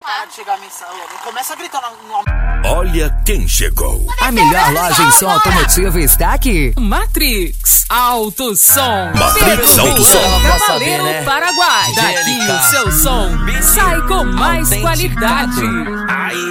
Para de chegar a mensagem. Não começa a gritar no... Olha quem chegou. A melhor loja em som automotivo está aqui. Matrix Auto Som. Matrix Auto Som. Cavaleiro, né? Paraguai. Daqui o seu som sai com mais qualidade. Aí.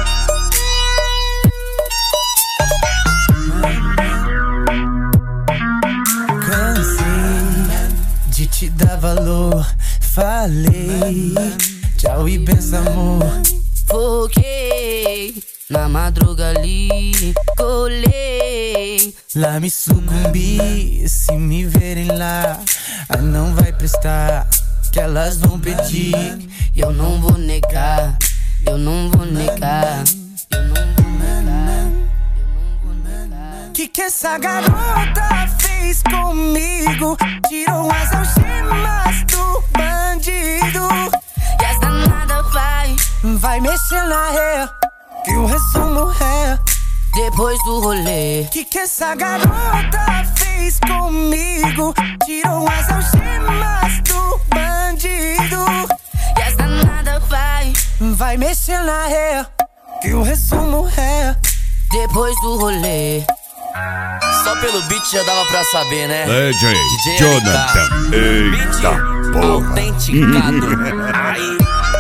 Cansei de te dar valor. Falei, tchau e benção, amor. Foquei na madruga ali, colei. Lá me sucumbi, se me verem lá, não vai prestar, que elas vão pedir. Eu não vou negar, eu não vou negar, eu não vou negar, eu não vou negar. Que essa garota fez comigo? Tirou as algemas do bandido. E as danada vai mexer na ré, que o resumo é depois do rolê. Que essa garota fez comigo? Tirou as algemas do bandido. E as danada vai mexer na ré, que o resumo é depois do rolê. Só pelo beat já dava pra saber, né? DJ Jonathan. Eita porra. Autenticado. Aí.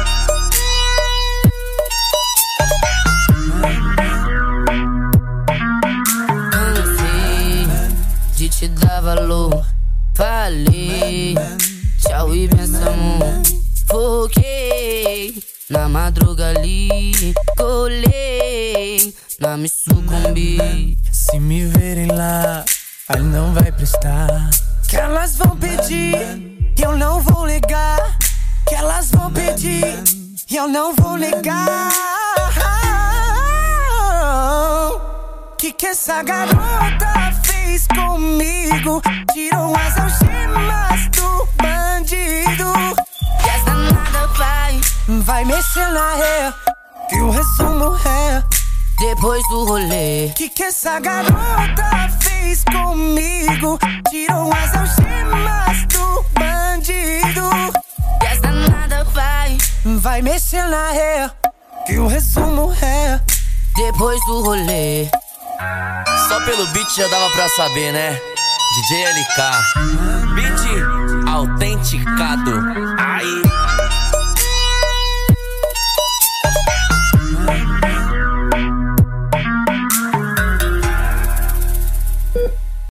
Cansei de te dar valor. Falei, tchau e benção, amor. Foquei na madruga ali, colei. Lá me sucumbi. Se me verem lá, não vai prestar, que elas vão pedir, eu não vou negar. Que elas vão pedir, eu não vou negar. Que essa garota fez comigo? Tirou as algemas do bandido. E as danada vai mexer na ré, que o resumo é depois do rolê. Que essa garota fez comigo? Tirou as algemas do bandido. E as danada vai mexer na ré, que o resumo é depois do rolê. Só pelo beat já dava pra saber, né? DJ LK. Beat autenticado. Aí.